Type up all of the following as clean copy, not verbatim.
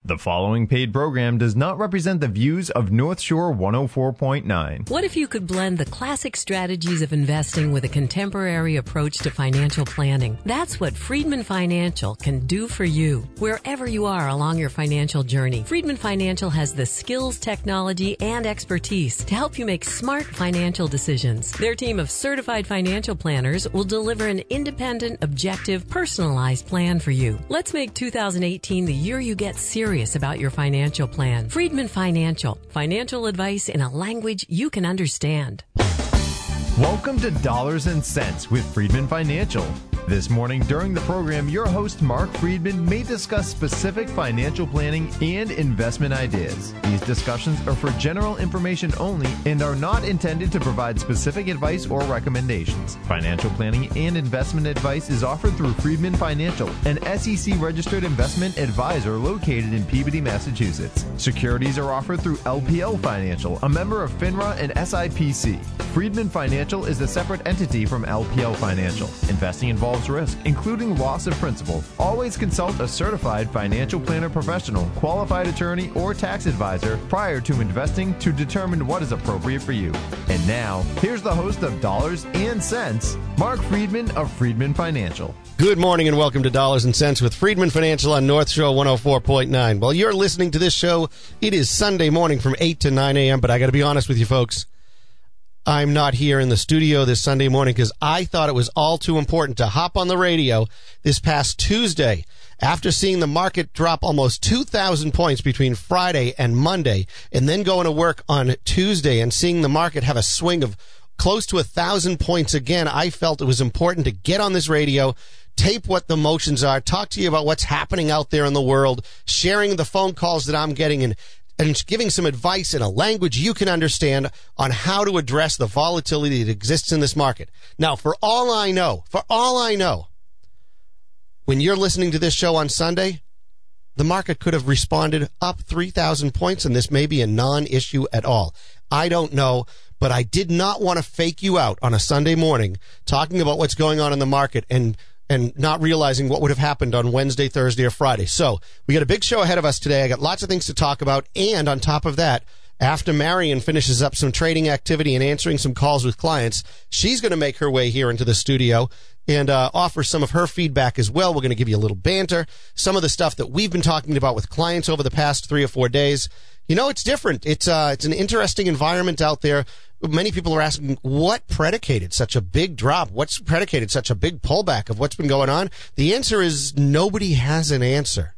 The following paid program does not represent the views of North Shore 104.9. What if you could blend the classic strategies of investing with a contemporary approach to financial planning? That's what Friedman Financial can do for you. Wherever you are along your financial journey, Friedman Financial has the skills, technology, and expertise to help you make smart financial decisions. Their team of certified financial planners will deliver an independent, objective, personalized plan for you. Let's make 2018 the year you get serious about your financial plan. Friedman Financial. Financial advice in a language you can understand. Welcome to Dollars and Cents with Friedman Financial. This morning during the program, your host Mark Friedman may discuss specific financial planning and investment ideas. These discussions are for general information only and are not intended to provide specific advice or recommendations. Financial planning and investment advice is offered through Friedman Financial, an SEC-registered investment advisor located in Peabody, Massachusetts. Securities are offered through LPL Financial, a member of FINRA and SIPC. Friedman Financial is a separate entity from LPL Financial. Investing involves risk, including loss of principal. Always consult a certified financial planner professional, qualified attorney, or tax advisor prior to investing to determine what is appropriate for you. And now, here's the host of Dollars and Cents, Mark Friedman of Friedman Financial. Good morning and welcome to Dollars and Cents with Friedman Financial on North Shore 104.9. While you're listening to this show, it is Sunday morning from 8 to 9 a.m., but I got to be honest with you folks. I'm not here in the studio this Sunday morning because I thought it was all too important to hop on the radio this past Tuesday after seeing the market drop almost 2,000 points between Friday and Monday, and then going to work on Tuesday and seeing the market have a swing of close to 1,000 points again. I felt it was important to get on this radio, tape what the motions are, talk to you about what's happening out there in the world, sharing the phone calls that I'm getting, and giving some advice in a language you can understand on how to address the volatility that exists in this market. Now, for all I know, when you're listening to this show on Sunday, the market could have responded up 3,000 points, and this may be a non-issue at all. I don't know, but I did not want to fake you out on a Sunday morning talking about what's going on in the market and not realizing what would have happened on Wednesday, Thursday, or Friday. So we got a big show ahead of us today. I got lots of things to talk about. And on top of that, after Marion finishes up some trading activity and answering some calls with clients, she's going to make her way here into the studio and offer some of her feedback as well. We're going to give you a little banter, some of the stuff that we've been talking about with clients over the past 3 or 4 days. You know, it's different. It's an interesting environment out there. Many people are asking what predicated such a big drop? What's predicated such a big pullback of what's been going on? The answer is nobody has an answer.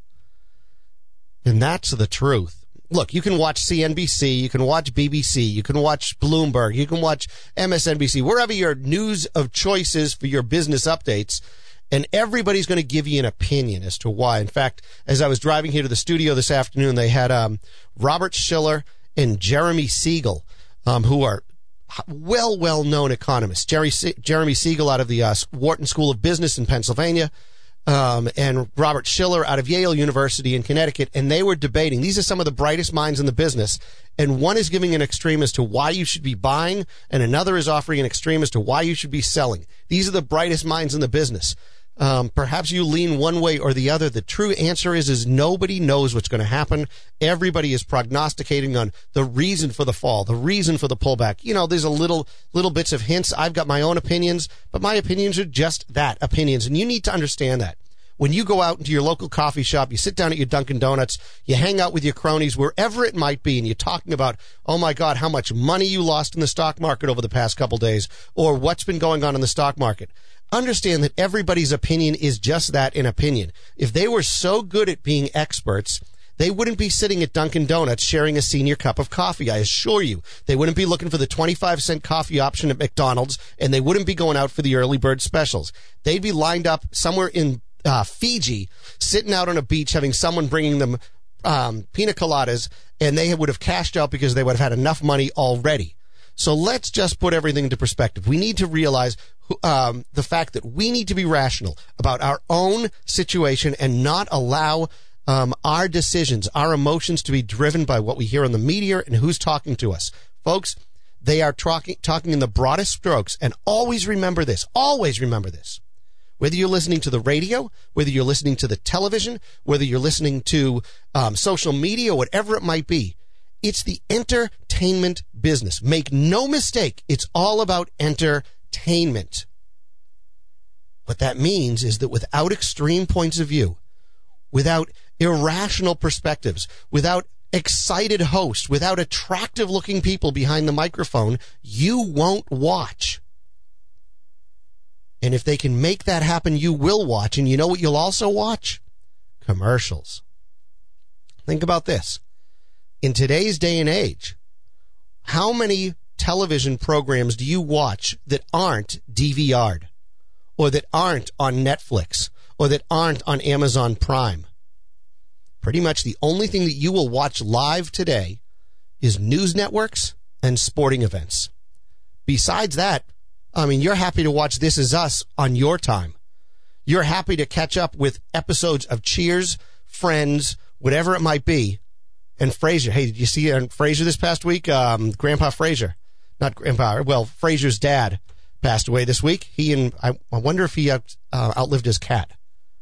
And that's the truth. Look, you can watch CNBC, you can watch BBC, you can watch Bloomberg, you can watch MSNBC, wherever your news of choice is for your business updates, and everybody's going to give you an opinion as to why. In fact, as I was driving here to the studio this afternoon, they had Robert Shiller and Jeremy Siegel, who are well-known economists. Jeremy Siegel out of the Wharton School of Business in Pennsylvania, and Robert Shiller out of Yale University in Connecticut, and they were debating. These are some of the brightest minds in the business, and one is giving an extreme as to why you should be buying, and another is offering an extreme as to why you should be selling. These are the brightest minds in the business. Perhaps you lean one way or the other. The true answer is nobody knows what's going to happen. Everybody is prognosticating on the reason for the fall, the reason for the pullback. You know, there's a little bits of hints. I've got my own opinions, but my opinions are just that, opinions. And you need to understand that. When you go out into your local coffee shop, you sit down at your Dunkin' Donuts, you hang out with your cronies, wherever it might be, and you're talking about, oh my God, how much money you lost in the stock market over the past couple days, or what's been going on in the stock market. Understand that everybody's opinion is just that, an opinion. If they were so good at being experts, they wouldn't be sitting at Dunkin' Donuts sharing a senior cup of coffee, I assure you. They wouldn't be looking for the 25-cent coffee option at McDonald's, and they wouldn't be going out for the early bird specials. They'd be lined up somewhere in Fiji, sitting out on a beach, having someone bringing them pina coladas, and they would have cashed out because they would have had enough money already. So let's just put everything into perspective. We need to realize the fact that we need to be rational about our own situation and not allow our decisions, our emotions to be driven by what we hear in the media and who's talking to us. Folks, they are talking in the broadest strokes. And always remember this. Whether you're listening to the radio, whether you're listening to the television, whether you're listening to social media, whatever it might be, it's the entertainment business. Make no mistake, it's all about entertainment. What that means is that without extreme points of view, without irrational perspectives, without excited hosts, without attractive-looking people behind the microphone, you won't watch. And if they can make that happen, you will watch. And you know what you'll also watch? Commercials. Think about this. In today's day and age, how many television programs do you watch that aren't DVR'd, or that aren't on Netflix, or that aren't on Amazon Prime? Pretty much the only thing that you will watch live today is news networks and sporting events. Besides that, I mean, you're happy to watch This Is Us on your time. You're happy to catch up with episodes of Cheers, Friends, whatever it might be. And Frasier. Hey, did you see Frasier this past week? Grandpa Frasier. Not Grandpa. Well, Frasier's dad passed away this week. I wonder if he outlived his cat.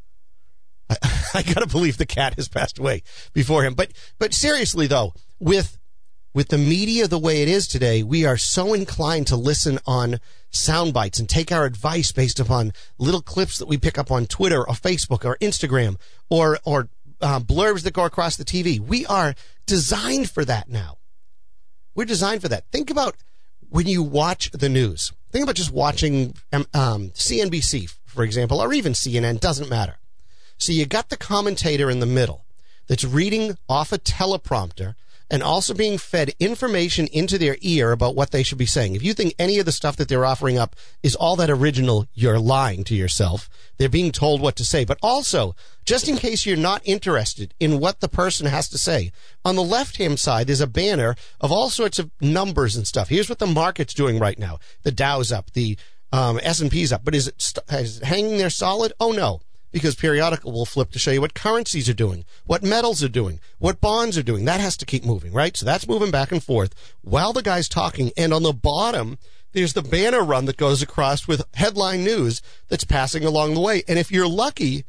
I got to believe the cat has passed away before him. But seriously, though, with the media the way it is today, we are so inclined to listen on sound bites and take our advice based upon little clips that we pick up on Twitter or Facebook or Instagram or blurbs that go across the TV. We are designed for that now. We're designed for that. Think about when you watch the news. Think about just watching CNBC, for example, or even CNN, doesn't matter. So you got the commentator in the middle that's reading off a teleprompter and also being fed information into their ear about what they should be saying. If you think any of the stuff that they're offering up is all that original, you're lying to yourself. They're being told what to say. But also, just in case you're not interested in what the person has to say, on the left-hand side, there's a banner of all sorts of numbers and stuff. Here's what the market's doing right now. The Dow's up, the S&P's up. But is it hanging there solid? Oh, no. Because periodical will flip to show you what currencies are doing, what metals are doing, what bonds are doing. That has to keep moving, right? So that's moving back and forth while the guy's talking. And on the bottom, there's the banner run that goes across with headline news that's passing along the way. And if you're lucky,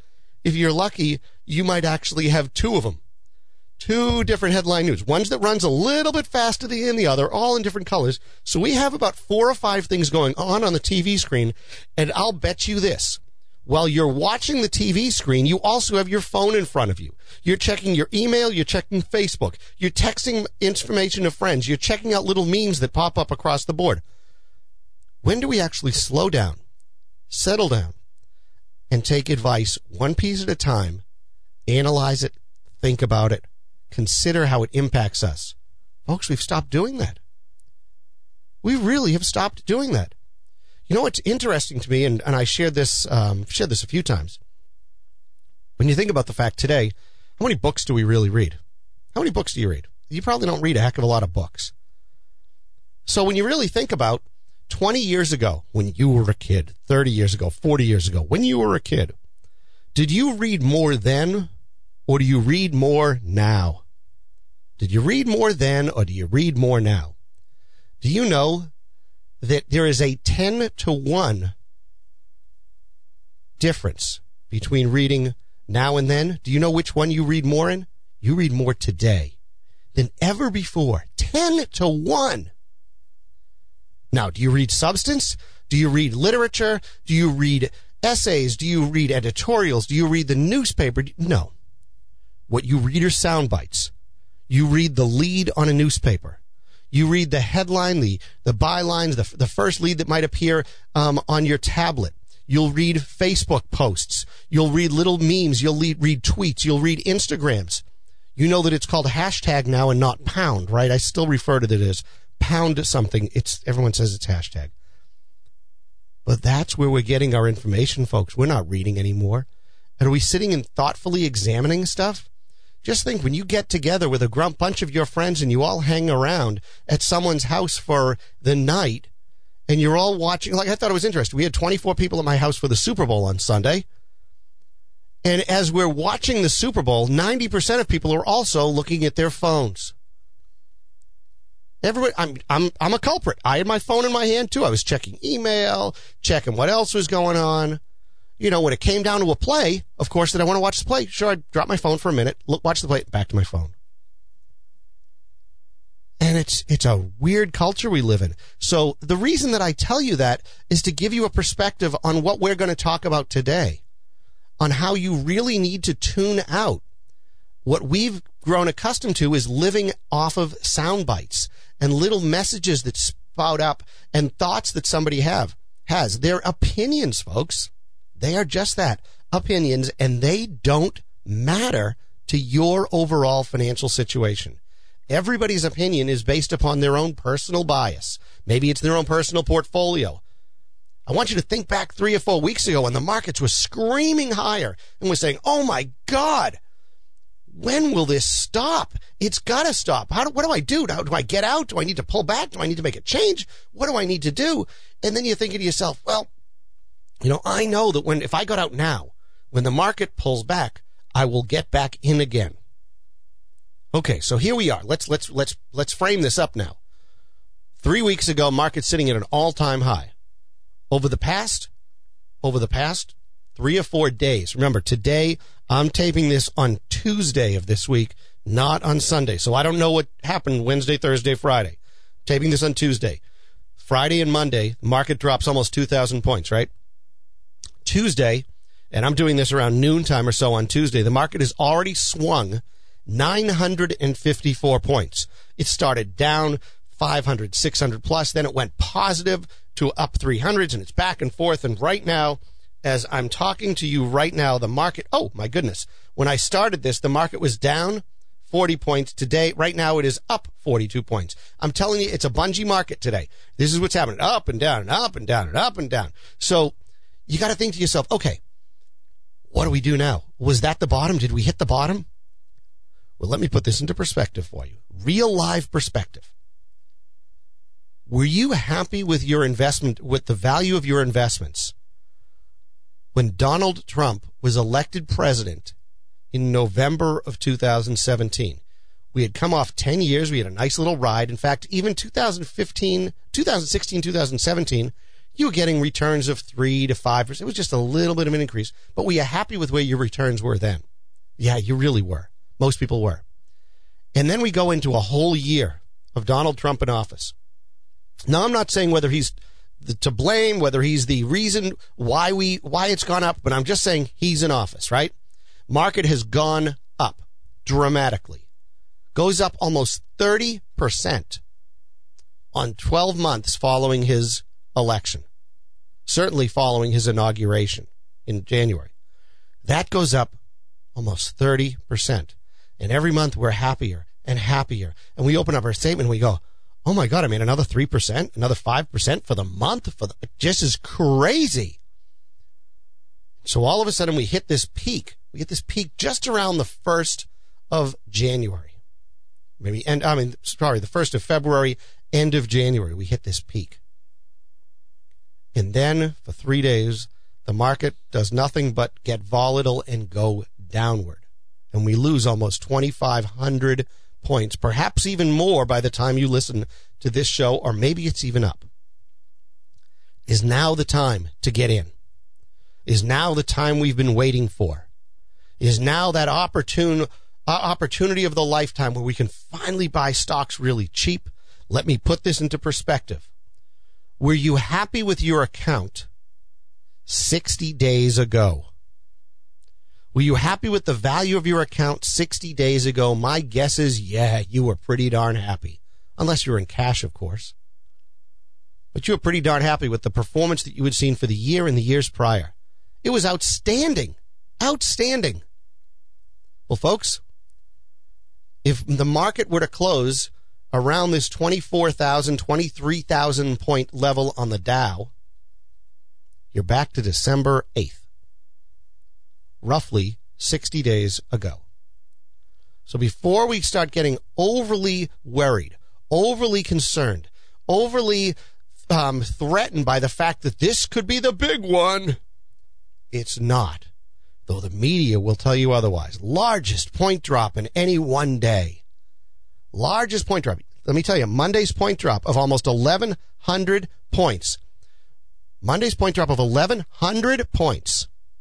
you might actually have two of them. Two different headline news. One's that runs a little bit faster than the other, all in different colors. So we have about 4 or 5 things going on the TV screen. And I'll bet you this. While you're watching the TV screen, you also have your phone in front of you. You're checking your email, you're checking Facebook, you're texting information to friends, you're checking out little memes that pop up across the board. When do we actually slow down, settle down, and take advice one piece at a time, analyze it, think about it, consider how it impacts us? Folks, we've stopped doing that. We really have stopped doing that. You know what's interesting to me, and I shared this a few times. When you think about the fact today, how many books do we really read? How many books do you read? You probably don't read a heck of a lot of books. So when you really think about 20 years ago, when you were a kid, 30 years ago, 40 years ago, when you were a kid, did you read more then, or do you read more now? Did you read more then, or do you read more now? Do you know that there is a 10-to-1 difference between reading now and then? Do you know which one you read more in? You read more today than ever before. 10-to-1. Now, do you read substance? Do you read literature? Do you read essays? Do you read editorials? Do you read the newspaper? No. What you read are sound bites. You read the lead on a newspaper. You read the headline, the bylines, the first lead that might appear on your tablet. You'll read Facebook posts. You'll read little memes. You'll read tweets. You'll read Instagrams. You know that it's called hashtag now and not pound, right? I still refer to it as pound something. Everyone says it's hashtag. But that's where we're getting our information, folks. We're not reading anymore. And are we sitting and thoughtfully examining stuff? Just think, when you get together with a bunch of your friends and you all hang around at someone's house for the night and you're all watching, like I thought it was interesting. We had 24 people at my house for the Super Bowl on Sunday. And as we're watching the Super Bowl, 90% of people are also looking at their phones. Everybody, I'm a culprit. I had my phone in my hand too. I was checking email, checking what else was going on. when it came down to a play, of course, did I want to watch the play? Sure, I'd drop my phone for a minute, watch the play, back to my phone. And it's a weird culture we live in. So the reason that I tell you that is to give you a perspective on what we're going to talk about today, on how you really need to tune out. What we've grown accustomed to is living off of sound bites and little messages that spout up and thoughts that somebody has. They're opinions, folks. They are just that, opinions, and they don't matter to your overall financial situation. Everybody's opinion is based upon their own personal bias. Maybe it's their own personal portfolio. I want you to think back 3 or 4 weeks ago when the markets were screaming higher and we're saying, oh my God, when will this stop? It's got to stop. What do I do? Do I get out? Do I need to pull back? Do I need to make a change? What do I need to do? And then you're thinking to yourself, well, I know that if I got out now, when the market pulls back, I will get back in again. Okay, so here we are. Let's frame this up now. 3 weeks ago, market sitting at an all-time high. Over the past 3 or 4 days. Remember, today I'm taping this on Tuesday of this week, not on Sunday. So I don't know what happened Wednesday, Thursday, Friday. Taping this on Tuesday. Friday and Monday, the market drops almost 2,000 points, right? Tuesday, and I'm doing this around noontime or so on Tuesday, the market has already swung 954 points. It started down 500, 600 plus, then it went positive to up 300s, and it's back and forth. And right now, as I'm talking to you right now, the market, oh my goodness, when I started this, the market was down 40 points. Today, right now, it is up 42 points. I'm telling you, it's a bungee market today. This is what's happening, up and down and up and down and up and down. So you got to think to yourself, okay, what do we do now? Was that the bottom? Did we hit the bottom? Well, let me put this into perspective for you. Real live perspective. Were you happy with your investment, with the value of your investments when Donald Trump was elected president in November of 2017? We had come off 10 years. We had a nice little ride. In fact, even 2016, 2017, you were getting returns of 3 to 5%. It was just a little bit of an increase. But were you happy with where your returns were then? Yeah, you really were. Most people were. And then we go into a whole year of Donald Trump in office. Now, I'm not saying whether he's to blame, whether he's the reason why it's gone up, but I'm just saying he's in office, right? Market has gone up dramatically. Goes up almost 30% on 12 months following his election. Certainly following his inauguration in January. That goes up almost 30%. And every month we're happier and happier. And we open up our statement and we go, oh my God, I made another 3%, another 5% for the month. It just is crazy. So all of a sudden we hit this peak. We hit this peak just around the 1st of January. The 1st of February, end of January, we hit this peak. And then for 3 days, the market does nothing but get volatile and go downward. And we lose almost 2,500 points, perhaps even more by the time you listen to this show, or maybe it's even up. Is now the time to get in? Is now the time we've been waiting for? Is now that opportunity of the lifetime where we can finally buy stocks really cheap? Let me put this into perspective. Were you happy with your account 60 days ago? Were you happy with the value of your account 60 days ago? My guess is, yeah, you were pretty darn happy. Unless you were in cash, of course. But you were pretty darn happy with the performance that you had seen for the year and the years prior. It was outstanding. Outstanding. Well, folks, if the market were to close around this 24,000, 23,000 point level on the Dow, you're back to December 8th. Roughly 60 days ago. So before we start getting overly worried, overly concerned, overly threatened by the fact that this could be the big one, it's not. Though the media will tell you otherwise. Largest point drop in any one day. Largest point drop. Let me tell you, Monday's point drop of almost 1,100 points. Monday's point drop of 1,100 points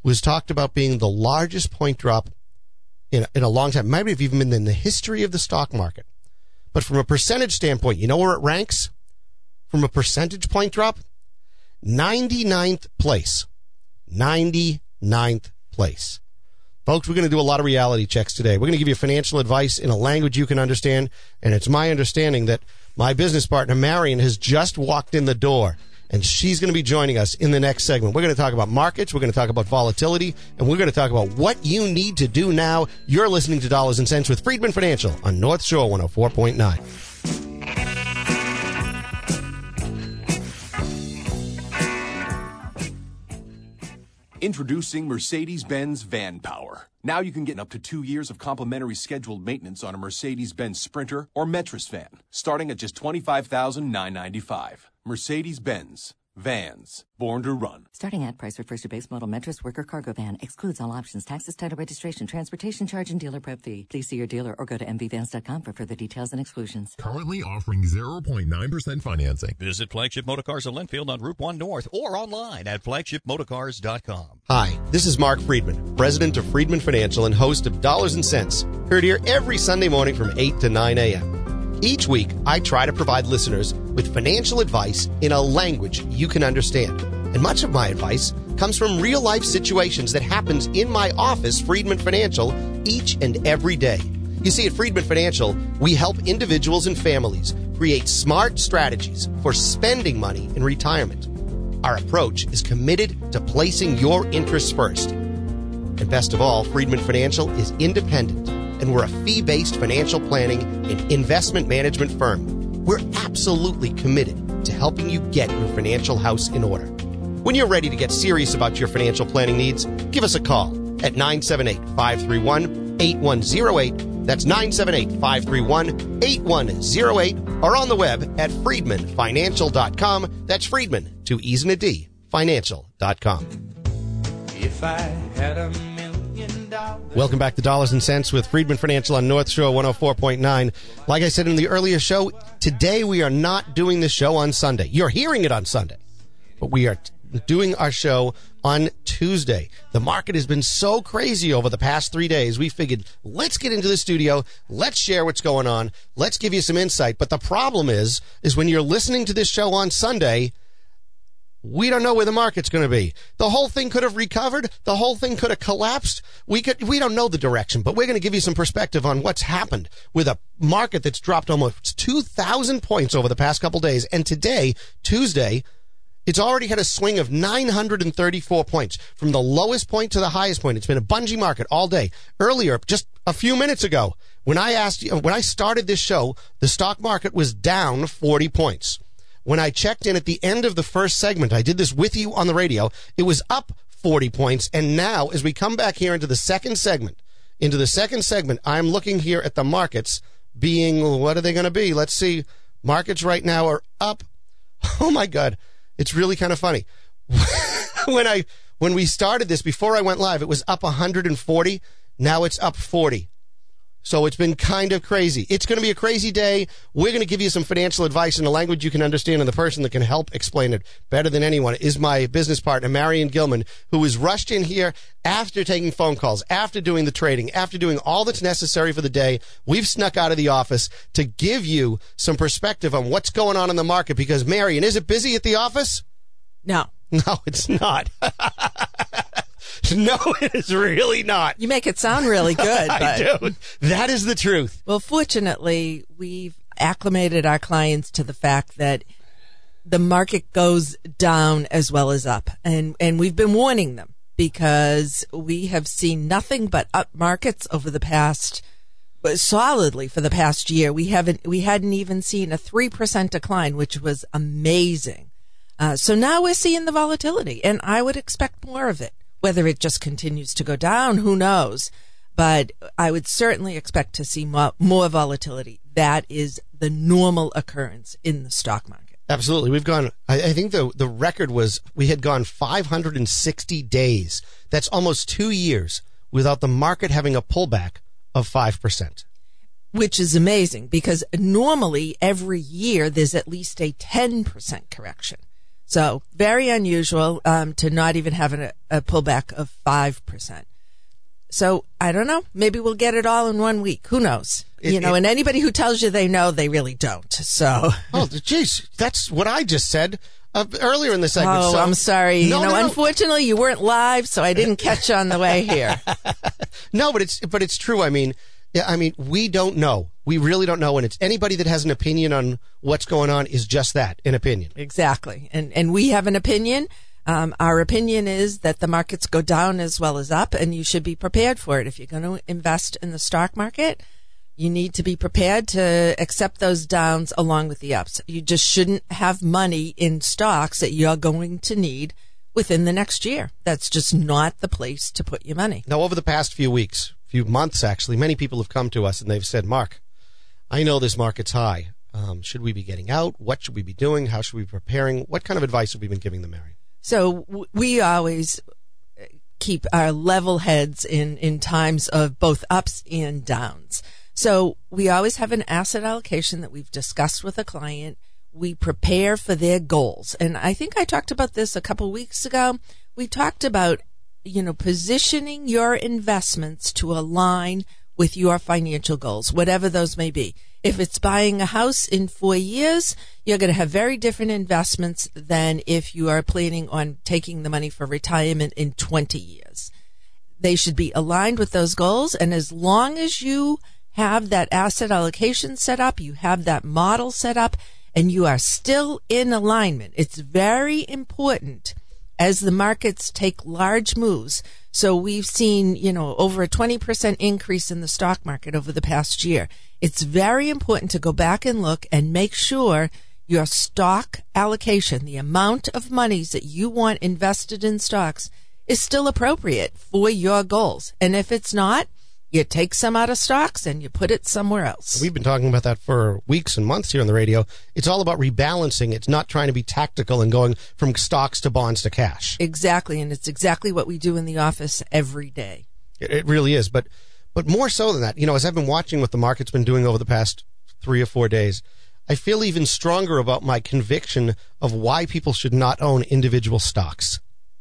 was talked about being the largest point drop in a long time. Might have even been in the history of the stock market. But from a percentage standpoint, you know where it ranks? From a percentage point drop? 99th place. 99th place. Folks, we're going to do a lot of reality checks today. We're going to give you financial advice in a language you can understand. And it's my understanding that my business partner, Marion, has just walked in the door. And she's going to be joining us in the next segment. We're going to talk about markets. We're going to talk about volatility. And we're going to talk about what you need to do now. You're listening to Dollars and Cents with Friedman Financial on North Shore 104.9. Introducing Mercedes-Benz Van Power. Now you can get up to 2 years of complimentary scheduled maintenance on a Mercedes-Benz Sprinter or Metris van, starting at just $25,995. Mercedes-Benz. Vans. Born to run. Starting at price refers to base model Metris worker cargo van. Excludes all options, taxes, title, registration, transportation charge, and dealer prep fee. Please see your dealer or go to mvvans.com for further details and exclusions. Currently offering 0.9% financing. Visit Flagship Motorcars of Linfield on Route 1 North or online at flagshipmotorcars.com. Hi, this is Mark Friedman, president of Friedman Financial and host of Dollars and Cents, heard here every Sunday morning from 8 to 9 a.m. Each week, I try to provide listeners with financial advice in a language you can understand. And much of my advice comes from real-life situations that happens in my office, Friedman Financial, each and every day. You see, at Friedman Financial, we help individuals and families create smart strategies for spending money in retirement. Our approach is committed to placing your interests first. And best of all, Friedman Financial is independent, and we're a fee-based financial planning and investment management firm. We're absolutely committed to helping you get your financial house in order. When you're ready to get serious about your financial planning needs, give us a call at 978-531-8108. That's 978-531-8108, or on the web at friedmanfinancial.com. That's Friedman, 2 E's and a D, financial.com. If I had $1 million. Welcome back to Dollars and Cents with Friedman Financial on North Shore 104.9. Like I said in the earlier show, today we are not doing the show on Sunday. You're hearing it on Sunday, but we are doing our show on Tuesday. The market has been so crazy over the past 3 days. We figured, let's get into the studio. Let's share what's going on. Let's give you some insight. But the problem is when you're listening to this show on Sunday, we don't know where the market's going to be. The whole thing could have recovered. The whole thing could have collapsed. We don't know the direction, but we're going to give you some perspective on what's happened with a market that's dropped almost 2,000 points over the past couple days. And today, Tuesday, it's already had a swing of 934 points from the lowest point to the highest point. It's been a bungee market all day. Earlier, just a few minutes ago, when I started this show, the stock market was down 40 points. When I checked in at the end of the first segment, I did this with you on the radio, it was up 40 points. And now, as we come back here into the second segment, I'm looking here at the markets being, what are they going to be? Let's see. Markets right now are up. Oh my God. It's really kind of funny. When we started this, before I went live, it was up 140. Now it's up 40. So it's been kind of crazy. It's going to be a crazy day. We're going to give you some financial advice in a language you can understand, and the person that can help explain it better than anyone is my business partner, Marion Gilman, who was rushed in here after taking phone calls, after doing the trading, after doing all that's necessary for the day. We've snuck out of the office to give you some perspective on what's going on in the market, because, Marion, is it busy at the office? No. No, it's not. No, it is really not. You make it sound really good. But, I do. That is the truth. Well, fortunately, we've acclimated our clients to the fact that the market goes down as well as up. And we've been warning them because we have seen nothing but up markets over the past, solidly for the past year. We hadn't even seen a 3% decline, which was amazing. So now we're seeing the volatility, and I would expect more of it. Whether it just continues to go down, who knows? But I would certainly expect to see more volatility. That is the normal occurrence in the stock market. Absolutely. We've gone, I think the record was we had gone 560 days. That's almost 2 years without the market having a pullback of 5%. Which is amazing, because normally every year there's at least a 10% correction. So very unusual to not even have a pullback of 5%. So I don't know. Maybe we'll get it all in 1 week. Who knows? And anybody who tells you they know, they really don't. So. Oh, geez, that's what I just said earlier in the segment. Oh, so, I'm sorry. No. Unfortunately, you weren't live, so I didn't catch on the way here. No, but it's true. I mean, we don't know. We really don't know. And it's anybody that has an opinion on what's going on is just that, an opinion. Exactly. And we have an opinion. Our opinion is that the markets go down as well as up, and you should be prepared for it. If you're going to invest in the stock market, you need to be prepared to accept those downs along with the ups. You just shouldn't have money in stocks that you're going to need within the next year. That's just not the place to put your money. Now, over the past few months, actually, many people have come to us and they've said, Mark, I know this market's high. Should we be getting out? What should we be doing? How should we be preparing? What kind of advice have we been giving them, Mary? So we always keep our level heads in times of both ups and downs. So we always have an asset allocation that we've discussed with a client. We prepare for their goals. And I think I talked about this a couple weeks ago. We talked about, positioning your investments to align with your financial goals, whatever those may be. If it's buying a house in 4 years, you're going to have very different investments than if you are planning on taking the money for retirement in 20 years. They should be aligned with those goals. And as long as you have that asset allocation set up, you have that model set up, and you are still in alignment, it's very important as the markets take large moves. So we've seen, over a 20% increase in the stock market over the past year. It's very important to go back and look and make sure your stock allocation, the amount of monies that you want invested in stocks, is still appropriate for your goals. And if it's not, you take some out of stocks and you put it somewhere else. We've been talking about that for weeks and months here on the radio. It's all about rebalancing. It's not trying to be tactical and going from stocks to bonds to cash. Exactly. And it's exactly what we do in the office every day. It really is. But more so than that, as I've been watching what the market's been doing over the past 3 or 4 days, I feel even stronger about my conviction of why people should not own individual stocks.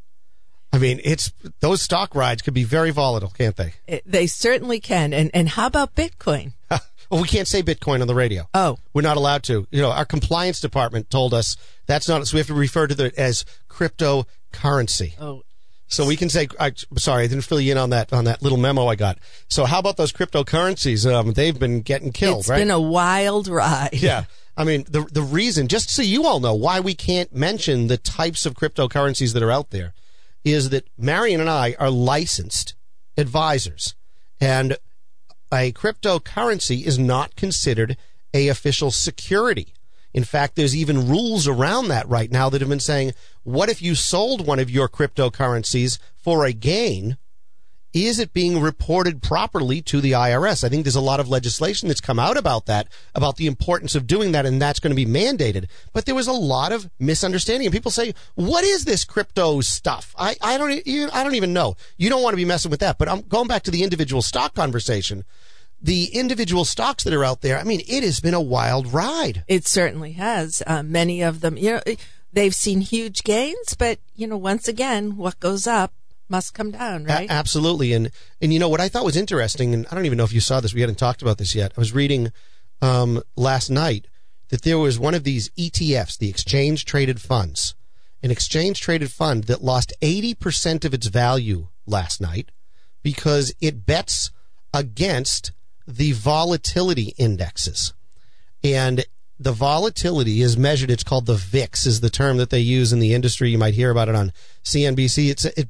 I mean, those stock rides could be very volatile, can't they? They certainly can. And how about Bitcoin? Well, we can't say Bitcoin on the radio. Oh. We're not allowed to. Our compliance department told us that's not, so we have to refer to it as cryptocurrency. Oh. So we can say, sorry, I didn't fill you in on that little memo I got. So how about those cryptocurrencies? They've been getting killed, right? It's been a wild ride. Yeah. I mean, the reason, just so you all know why we can't mention the types of cryptocurrencies that are out there, is that Marion and I are licensed advisors, and a cryptocurrency is not considered a official security. In fact, there's even rules around that right now that have been saying, what if you sold one of your cryptocurrencies for a gain? Is it being reported properly to the IRS? I think there's a lot of legislation that's come out about that, about the importance of doing that, and that's going to be mandated. But there was a lot of misunderstanding, and people say, what is this crypto stuff? I don't even know. You don't want to be messing with that. But I'm going back to the individual stock conversation. The individual stocks that are out there, I mean, it has been a wild ride. It certainly has. Many of them, they've seen huge gains, but, once again, what goes up must come down, right? Absolutely. And what I thought was interesting, and I don't even know if you saw this, we hadn't talked about this yet. I was reading last night that there was one of these ETFs, the exchange traded funds, an exchange traded fund that lost 80% of its value last night because it bets against the volatility indexes. And the volatility is measured. It's called the VIX, is the term that they use in the industry. You might hear about it on CNBC.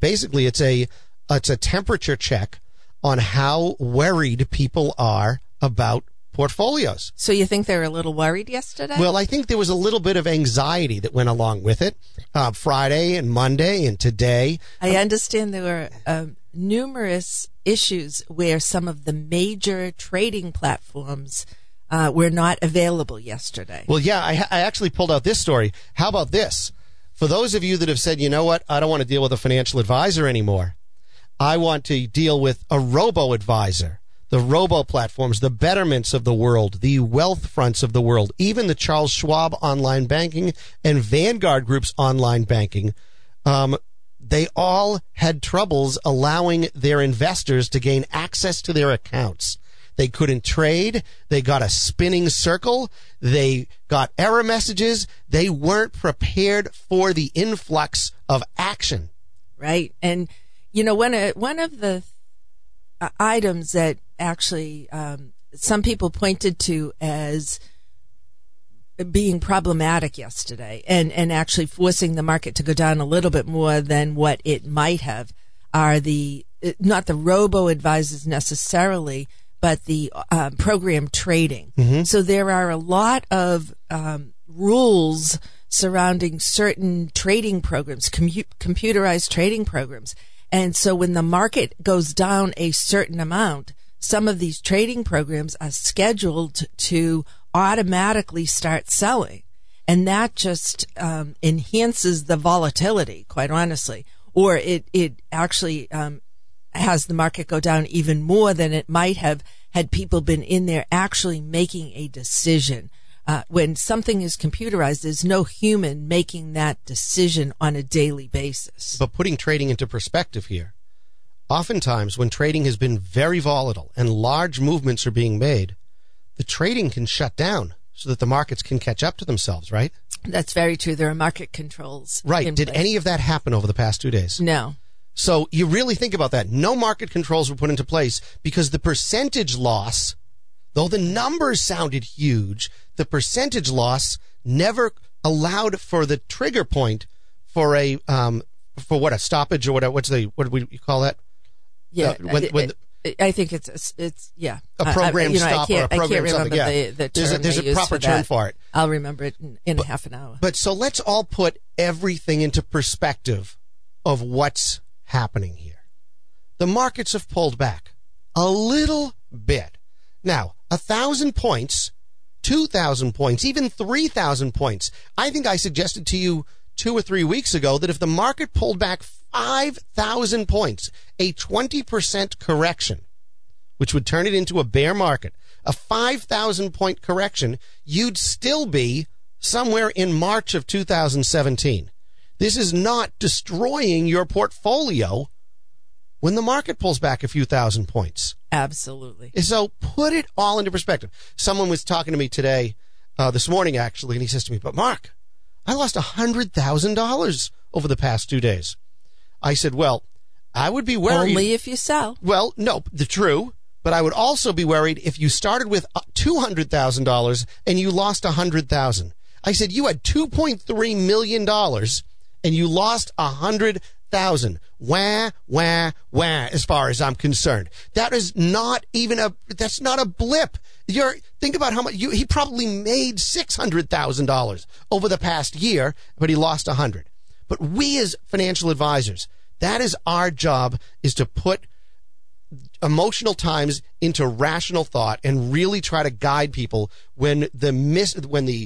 It's a temperature check on how worried people are about portfolios. So you think they were a little worried yesterday? Well, I think there was a little bit of anxiety that went along with it. Friday and Monday and today. I understand there were numerous issues where some of the major trading platforms were not available yesterday. Well, yeah, I actually pulled out this story. How about this? For those of you that have said, you know what, I don't want to deal with a financial advisor anymore. I want to deal with a robo-advisor. the robo platforms, the Betterments of the world, the Wealthfronts of the world, even the Charles Schwab online banking and Vanguard Group's online banking, they all had troubles allowing their investors to gain access to their accounts. They couldn't trade. They got a spinning circle. They got error messages. They weren't prepared for the influx of action. Right. And, you know, one of the items that actually some people pointed to as being problematic yesterday and actually forcing the market to go down a little bit more than what it might have are not the robo-advisors necessarily, but the program trading. Mm-hmm. So there are a lot of rules surrounding certain trading programs, computerized trading programs. And so when the market goes down a certain amount, some of these trading programs are scheduled to automatically start selling. And that just enhances the volatility, quite honestly. Or it actually has the market go down even more than it might have had people been in there actually making a decision. When something is computerized, there's no human making that decision on a daily basis. But putting trading into perspective here, oftentimes when trading has been very volatile and large movements are being made, the trading can shut down so that the markets can catch up to themselves, right? That's very true. There are market controls. Right. Did any of that happen over the past 2 days? No. So you really think about that. No market controls were put into place because the percentage loss, though the numbers sounded huge, the percentage loss never allowed for the trigger point for a stoppage or what do we call that? Yeah. I think it's a program stop or a program something. I can't remember the term there's a proper term for it. I'll remember it in half an hour. But so let's all put everything into perspective of what's happening here. The markets have pulled back a little bit. Now, 1,000 points, 2,000 points, even 3,000 points. I think I suggested to you 2 or 3 weeks ago that if the market pulled back 5,000 points, a 20% correction, which would turn it into a bear market, a 5,000 point correction, you'd still be somewhere in March of 2017. This is not destroying your portfolio when the market pulls back a few thousand points. Absolutely. So put it all into perspective. Someone was talking to me today, this morning actually, and he says to me, "But Mark, I lost $100,000 over the past 2 days." I said, well, I would be worried. Only if you sell. Well, no, true. But I would also be worried if you started with $200,000 and you lost $100,000. I said, you had $2.3 million and you lost $100,000. Wah, wah, wah, as far as I'm concerned. That is not even that's not a blip. Think about how much he probably made $600,000 over the past year, but he lost $100,000. But we as financial advisors, that is our job, is to put emotional times into rational thought and really try to guide people when the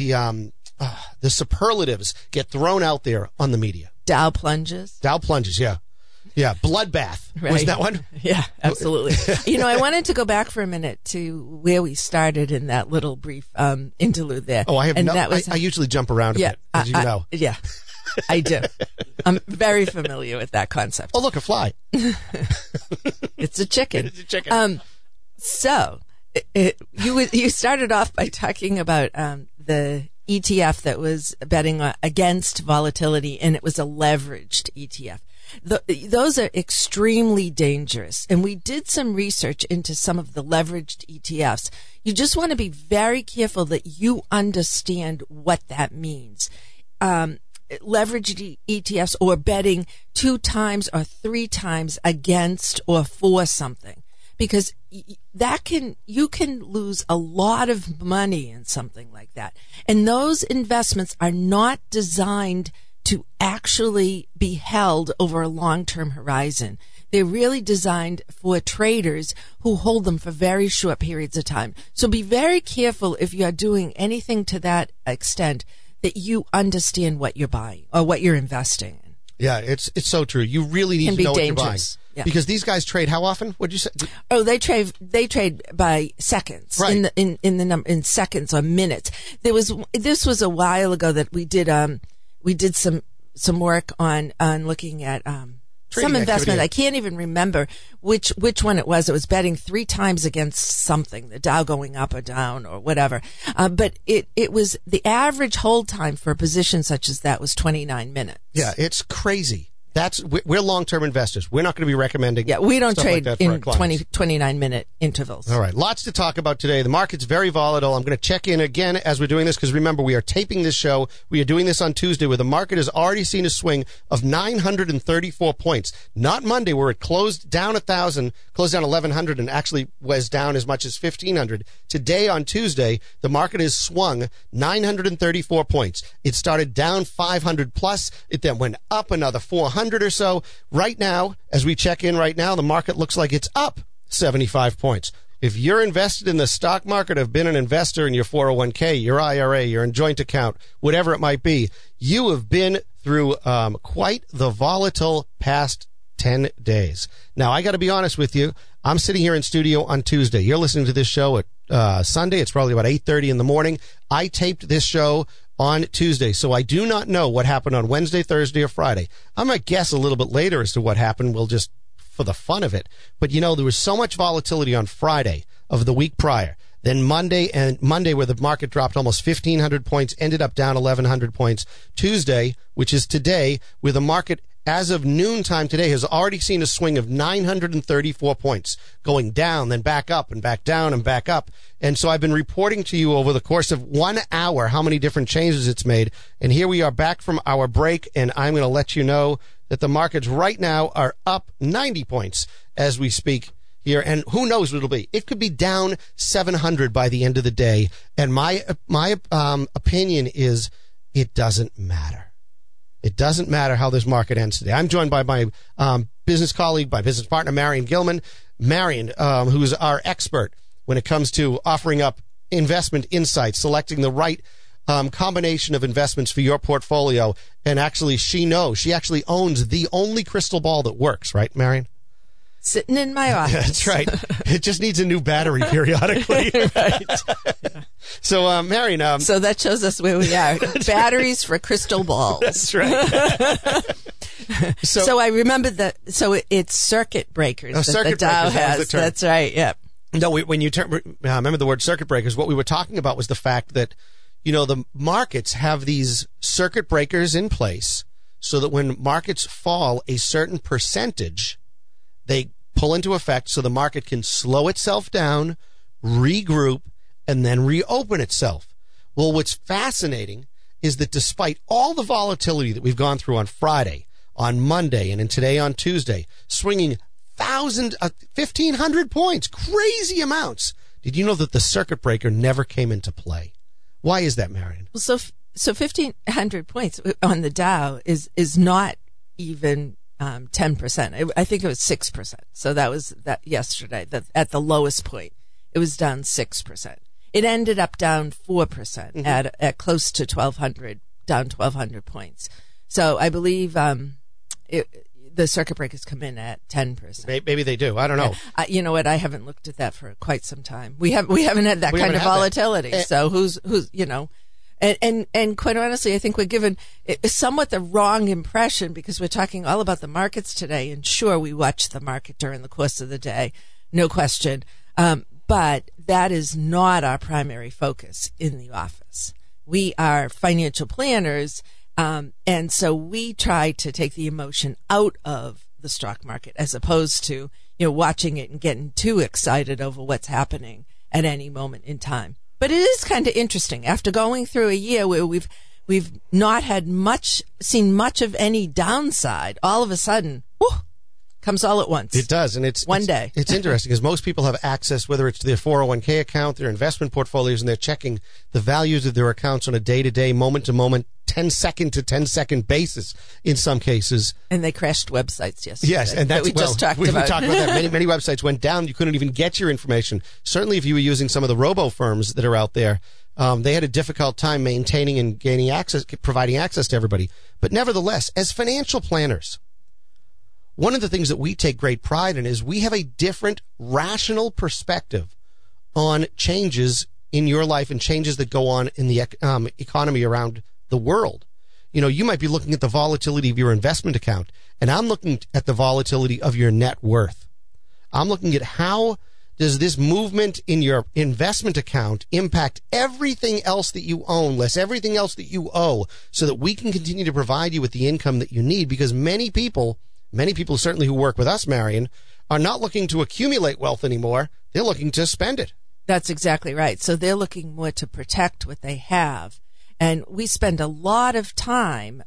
superlatives get thrown out there on the media. Dow plunges, yeah. Yeah, bloodbath. Right. Was that one? Yeah, absolutely. I wanted to go back for a minute to where we started in that little brief interlude there. Oh, I usually jump around a bit, as you know. Yeah, I do. I'm very familiar with that concept. Oh, look, a fly. It's a chicken. It's a chicken. So you started off by talking about the ETF that was betting against volatility, and it was a leveraged ETF. Those are extremely dangerous, and we did some research into some of the leveraged ETFs. You just want to be very careful that you understand what that means. Leveraged ETFs, or betting 2 times or 3 times against or for something, because you can lose a lot of money in something like that. And those investments are not designed to actually be held over a long-term horizon. They're really designed for traders who hold them for very short periods of time. So be very careful if you're doing anything to that extent that you understand what you're buying or what you're investing in. Yeah, it's so true. You really need to know what you're buying. Yeah. Because these guys trade how often? What'd you say? Oh, they trade by seconds. Right. In seconds or minutes. This was a while ago that we did some work on looking at some investment. Activity. I can't even remember which one it was. It was betting 3 times against something, the Dow going up or down or whatever. But it was the average hold time for a position such as that was 29 minutes. Yeah, it's crazy. We're long-term investors. We're not going to be recommending. Yeah, we don't stuff trade like that for our in clients. 29-minute intervals. All right, lots to talk about today. The market's very volatile. I'm going to check in again as we're doing this because remember, we are taping this show. We are doing this on Tuesday where the market has already seen a swing of 934 points. Not Monday where it closed down 1,000, closed down 1,100 and actually was down as much as 1,500. Today on Tuesday, the market has swung 934 points. It started down 500 plus. It then went up another 400 or so. Right now, as we check in right now, the market looks like it's up 75 points. If you're invested in the stock market, have been an investor in your 401k, your IRA, your joint account, whatever it might be, you have been through quite the volatile past 10 days. Now, I got to be honest with you. I'm sitting here in studio on Tuesday. You're listening to this show at Sunday. It's probably about 8:30 in the morning. I taped this show on Tuesday, so I do not know what happened on Wednesday, Thursday, or Friday. I might guess a little bit later as to what happened. We'll just for the fun of it. But there was so much volatility on Friday of the week prior. Then Monday where the market dropped almost 1,500 points, ended up down 1,100 points. Tuesday, which is today, where the market as of noontime today has already seen a swing of 934 points, going down, then back up and back down and back up. And so I've been reporting to you over the course of 1 hour how many different changes it's made. And here we are back from our break, and I'm going to let you know that the markets right now are up 90 points as we speak here. And who knows what it'll be. It could be down 700 by the end of the day. And my opinion is it doesn't matter. It doesn't matter how this market ends today. I'm joined by my business colleague, my business partner, Marion Gilman. Marion, who's our expert when it comes to offering up investment insights, selecting the right combination of investments for your portfolio. And actually, she actually owns the only crystal ball that works, right, Marion? Sitting in my office. That's right. It just needs a new battery periodically. Right. So, Marion. So that shows us where we are. Batteries for crystal balls. That's right. So I remember it's circuit breakers that circuit the Dow breakers, that has. was the term. That's right. Yeah. No, when you remember the word circuit breakers, what we were talking about was the fact that, the markets have these circuit breakers in place so that when markets fall a certain percentage, they pull into effect so the market can slow itself down, regroup, and then reopen itself. Well, what's fascinating is that despite all the volatility that we've gone through on Friday, on Monday, and today on Tuesday, swinging 1,500 points, crazy amounts. Did you know that the circuit breaker never came into play? Why is that, Marion? Well, so 1,500 points on the Dow is not even 10%. I think it was 6%. So that was that yesterday. At the lowest point, it was down 6%. It ended up down 4% at close to 1,200, down 1,200 points. So I believe the circuit breakers come in at 10%. Maybe they do. I don't know. You know what? I haven't looked at that for quite some time. We haven't had that kind of volatility. So who's And quite honestly, I think we're given somewhat the wrong impression because we're talking all about the markets today. And sure, we watch the market during the course of the day, no question. But that is not our primary focus in the office. We are financial planners. And so we try to take the emotion out of the stock market as opposed to, watching it and getting too excited over what's happening at any moment in time. But it is kind of interesting after going through a year where we've not had seen much of any downside. All of a sudden, comes all at once. It does, and it's one day. It's interesting because most people have access, whether it's to their 401k account, their investment portfolios, and they're checking the values of their accounts on a day-to-day, moment-to-moment, 10-second to 10-second basis in some cases. And they crashed websites yesterday. Yes, and we just talked about. We talked about that. Many websites went down. You couldn't even get your information. Certainly, if you were using some of the robo firms that are out there, They had a difficult time maintaining and gaining access, providing access to everybody. But nevertheless, as financial planners, one of the things that we take great pride in is we have a different, rational perspective on changes in your life and changes that go on in the economy around the world. You know, you might be looking at the volatility of your investment account, and I'm looking at the volatility of your net worth. I'm looking at how does this movement in your investment account impact everything else that you own, less everything else that you owe, so that we can continue to provide you with the income that you need. Because many people certainly who work with us, Marion, are not looking to accumulate wealth anymore. They're looking to spend it. That's exactly right. So they're looking more to protect what they have. And we spend a lot of time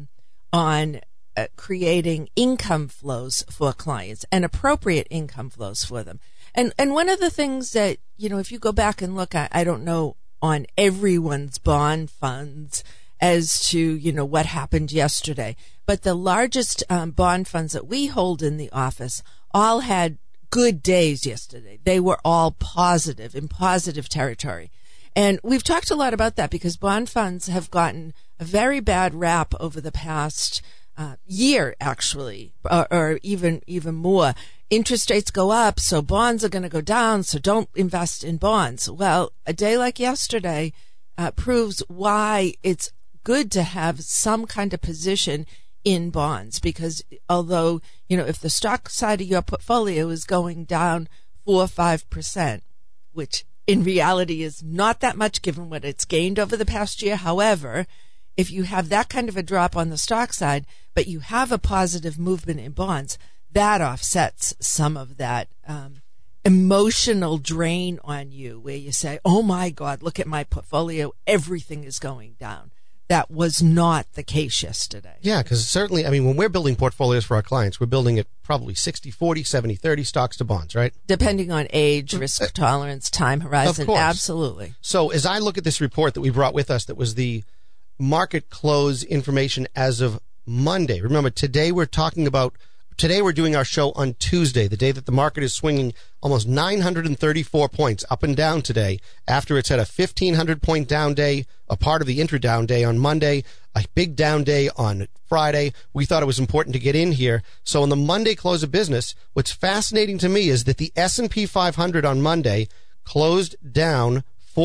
on creating income flows for clients and appropriate income flows for them. And one of the things that, you know, if you go back and look at, I don't know on everyone's bond funds as to, you know, what happened yesterday, but the largest bond funds that we hold in the office all had good days yesterday. They were all positive, in positive territory. And we've talked a lot about that because bond funds have gotten a very bad rap over the past year, actually, or even more. Interest rates go up, so bonds are going to go down, so don't invest in bonds. Well, a day like yesterday proves why it's good to have some kind of position in bonds, because although, you know, if the stock side of your portfolio is going down 4 or 5%, which in reality is not that much given what it's gained over the past year. However, if you have that kind of a drop on the stock side, but you have a positive movement in bonds, that offsets some of that emotional drain on you where you say, oh my God, look at my portfolio, everything is going down. That was not the case yesterday. Yeah, because certainly, I mean, when we're building portfolios for our clients, we're building it probably 60-40, 70-30 stocks to bonds, right? Depending on age, risk tolerance, time horizon. Of course. Absolutely. So as I look at this report that we brought with us, that was the market close information as of Monday. Remember, today we're doing our show on Tuesday, the day that the market is swinging almost 934 points up and down today after it's had a 1,500-point down day, a part of the intra-down day on Monday, a big down day on Friday. We thought it was important to get in here. So on the Monday close of business, what's fascinating to me is that the S&P 500 on Monday closed down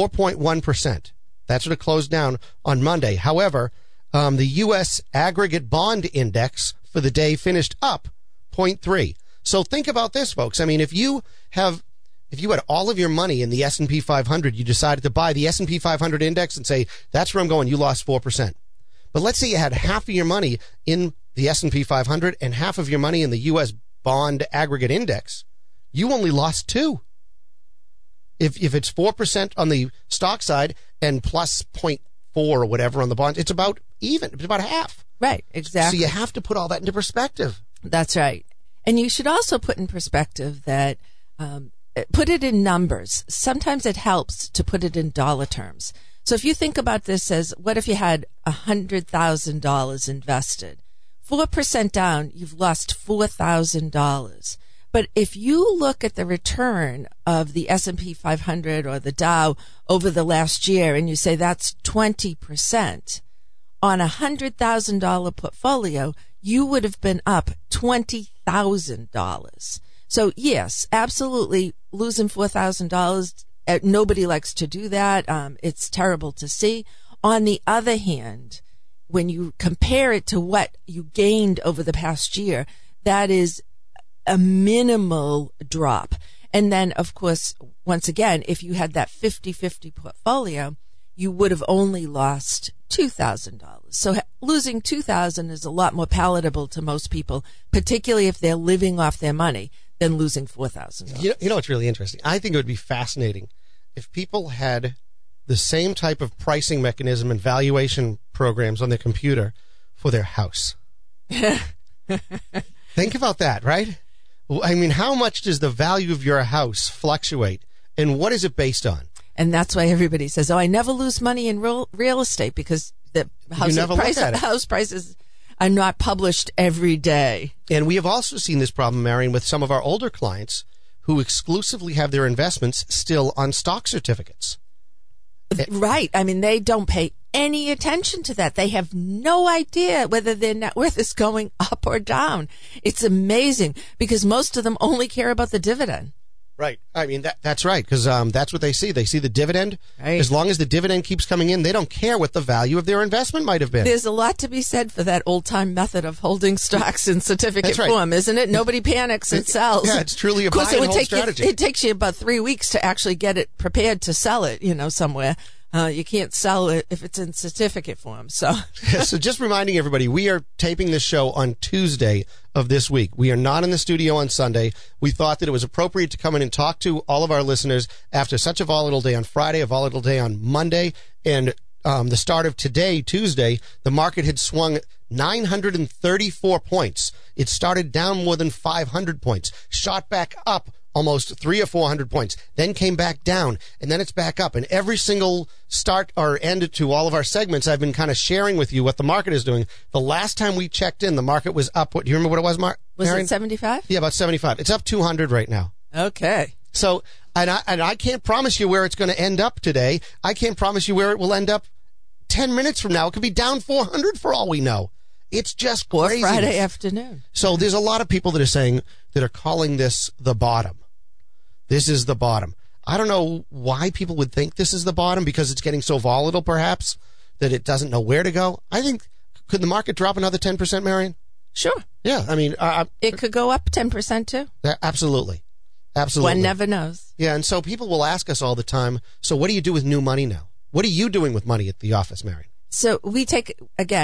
4.1%. That's what it closed down on Monday. However, the U.S. aggregate bond index for the day finished up 0.3. So think about this, folks. I mean, if you had all of your money in the S&P 500, you decided to buy the S&P 500 index and say, that's where I'm going, you lost 4%. But let's say you had half of your money in the S&P 500 and half of your money in the U.S. bond aggregate index. You only lost 2. If it's 4% on the stock side and plus 0.4 or whatever on the bonds, it's about even. It's about half. Right, exactly. So you have to put all that into perspective. That's right. And you should also put in perspective that, put it in numbers. Sometimes it helps to put it in dollar terms. So if you think about this as, what if you had $100,000 invested? 4% down, you've lost $4,000. But if you look at the return of the S&P 500 or the Dow over the last year and you say that's 20%, on a $100,000 portfolio, you would have been up $20,000. So yes, absolutely, losing $4,000. Nobody likes to do that. It's terrible to see. On the other hand, when you compare it to what you gained over the past year, that is a minimal drop. And then, of course, once again, if you had that 50-50 portfolio, you would have only lost $2,000. So losing $2,000 is a lot more palatable to most people, particularly if they're living off their money, than losing $4,000. You know what's really interesting? I think it would be fascinating if people had the same type of pricing mechanism and valuation programs on their computer for their house. Think about that, right? I mean, how much does the value of your house fluctuate, and what is it based on? And that's why everybody says, oh, I never lose money in real estate, because the house prices are not published every day. And we have also seen this problem, Marion, with some of our older clients who exclusively have their investments still on stock certificates. Right. I mean, they don't pay any attention to that. They have no idea whether their net worth is going up or down. It's amazing because most of them only care about the dividend. Right. I mean, that's right, because that's what they see. They see the dividend. Right. As long as the dividend keeps coming in, they don't care what the value of their investment might have been. There's a lot to be said for that old-time method of holding stocks in certificate right. form, isn't it? Nobody panics and sells. Yeah, it's truly a buy and hold strategy. It takes you about 3 weeks to actually get it prepared to sell it, somewhere. You can't sell it if it's in certificate form. So just reminding everybody, we are taping this show on Tuesday of this week. We are not in the studio on Sunday. We thought that it was appropriate to come in and talk to all of our listeners after such a volatile day on Friday, a volatile day on Monday, and the start of today, Tuesday, the market had swung 934 points. It started down more than 500 points, shot back up almost 300 or 400 points, then came back down, and then it's back up. And every single start or end to all of our segments, I've been kind of sharing with you what the market is doing. The last time we checked in, the market was up. What do you remember what it was, Mark? Was it 75? Yeah, about 75. It's up 200 right now. Okay. So, and I can't promise you where it's going to end up today. I can't promise you where it will end up 10 minutes from now. It could be down 400 for all we know. It's just crazy. Or Friday afternoon. So there's a lot of people that are calling this the bottom. This is the bottom. I don't know why people would think this is the bottom, because it's getting so volatile, perhaps, that it doesn't know where to go. I think, could the market drop another 10%, Marion? Sure. Yeah, I mean... it could go up 10% too. Absolutely. Absolutely. One never knows. Yeah, and so people will ask us all the time, so what do you do with new money now? What are you doing with money at the office, Marion? So we take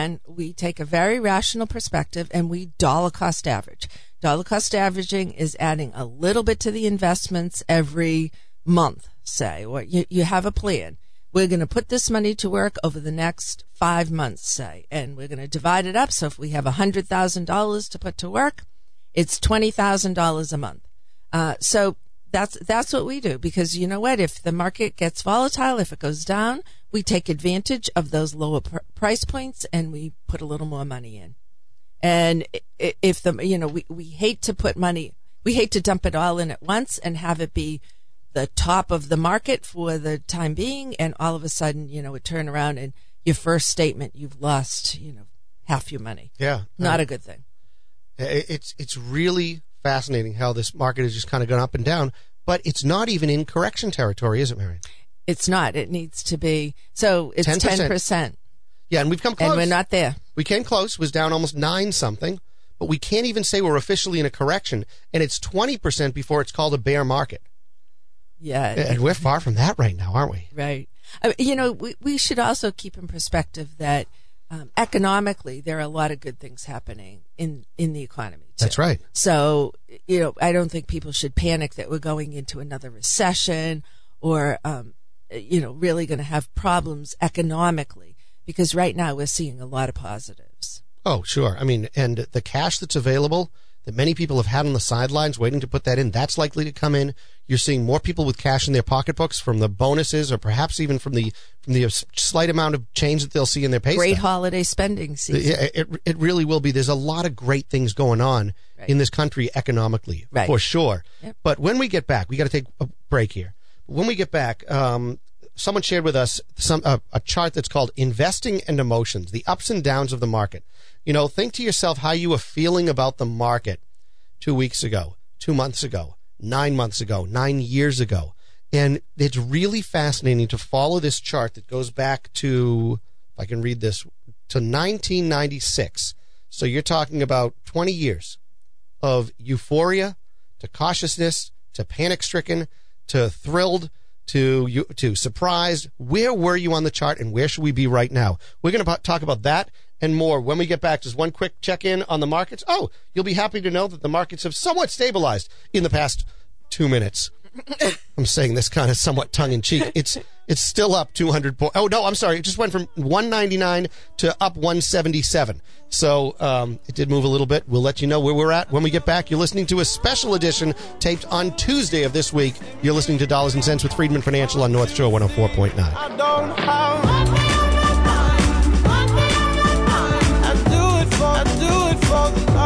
a very rational perspective and we dollar cost average. Dollar cost averaging is adding a little bit to the investments every month, say, or you have a plan. We're going to put this money to work over the next 5 months, say, and we're going to divide it up. So if we have $100,000 to put to work, it's $20,000 a month. So that's what we do, because you know what? If the market gets volatile, if it goes down, we take advantage of those lower price points and we put a little more money in. And if we hate to put money, we hate to dump it all in at once and have it be the top of the market for the time being. And all of a sudden, it turn around and your first statement, you've lost, half your money. Yeah. Not a good thing. It's really fascinating how this market has just kind of gone up and down, but it's not even in correction territory, is it, Marion? It's not. It needs to be. So it's 10%. Yeah, and we've come close. And we're not there. We came close. It was down almost 9 something, but we can't even say we're officially in a correction, and it's 20% before it's called a bear market. Yeah. And we're far from that right now, aren't we? Right. We should also keep in perspective that economically there are a lot of good things happening in the economy too. That's right. So, I don't think people should panic that we're going into another recession or, really going to have problems economically, because right now we're seeing a lot of positives. Oh, sure. I mean, and the cash that's available that many people have had on the sidelines waiting to put that in, that's likely to come in. You're seeing more people with cash in their pocketbooks from the bonuses, or perhaps even from the slight amount of change that they'll see in their pay Great stub. holiday spending season. It really will be. There's a lot of great things going on in this country economically, for sure. Yep. But when we get back, we got to take a break here. When we get back, someone shared with us a chart that's called Investing and Emotions, the ups and downs of the market. Think to yourself how you were feeling about the market 2 weeks ago, 2 months ago, 9 months ago, 9 years ago. And it's really fascinating to follow this chart that goes back to, if I can read this, to 1996. So you're talking about 20 years of euphoria to cautiousness to panic-stricken to thrilled to surprised. Where were you on the chart, and where should we be right now? We're going to talk about that and more when we get back. Just one quick check-in on the markets. Oh, you'll be happy to know that the markets have somewhat stabilized in the past 2 minutes. I'm saying this kind of somewhat tongue-in-cheek. It's still up 200 points. Oh, no, I'm sorry. It just went from 199 to up 177. So it did move a little bit. We'll let you know where we're at when we get back. You're listening to a special edition taped on Tuesday of this week. You're listening to Dollars and Cents with Friedman Financial on North Shore 104.9.